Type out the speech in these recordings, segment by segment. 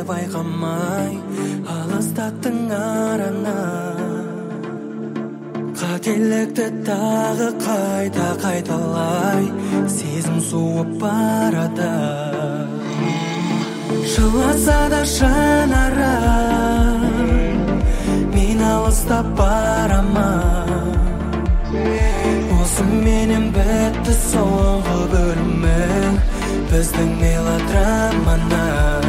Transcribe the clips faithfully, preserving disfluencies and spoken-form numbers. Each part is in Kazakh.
байқамай алыстаттың арана. Қателікті тағы қайта қайталай, сезім суып барады. Жыласа да жанара, мен алыстап барама. Осы менен бітті соңғы бөлімі, біздің мелодраманы.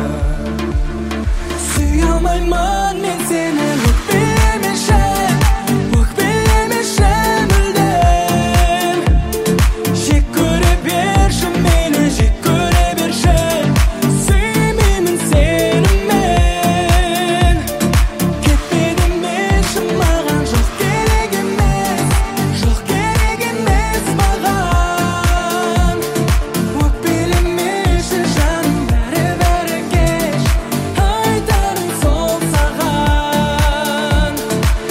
Сүйе алмаймын мен сені өкпелемеші, өкпелемеші мүлдем. Жек көре берші мені, жек көре берші. Сүймеймін сені мен. Кетпе демеші маған, жоқ керек емес, жоқ керек емес маған. Өкпелемеші жаным, бәрі-бәрі кеш, айтарым сол саған.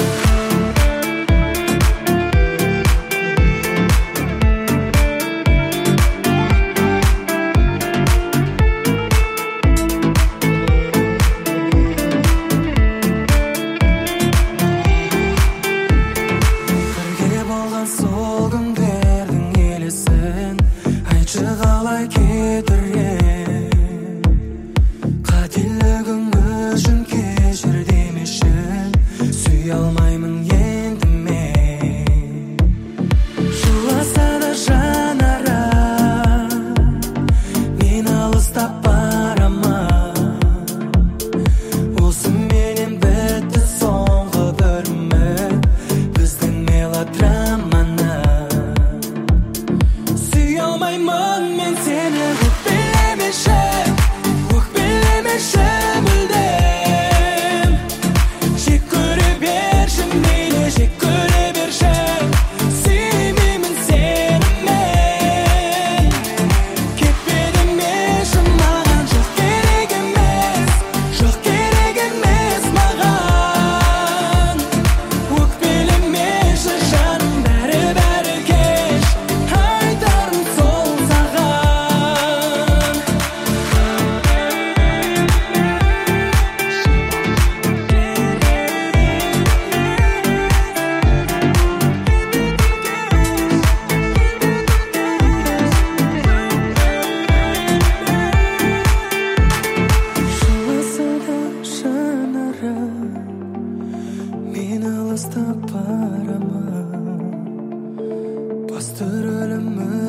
Бірге болған сол күндердің елесін айтшы қалай кетірем. Қателігім үшін кешір демеші, сүйе алмаймын енді мен. Жыласа да жанара, мен алыстап барама. Осы менен бітті соңғы бөлімі, біздің мелодраманы. Сүйе алмаймын мен сені өкпелемеші, өкпелемеші мүлдем. Жек көре берші мені, жек көре берші. Сүймеймін сені мен. Кетпе демеші маған, жоқ керек емес, жоқ керек емес маған. Өкпелемеші жаным, бәрі-бәрі кеш, айтарым сол саған. Жыласа да жанара, мен алыстап барама. Басты рөлім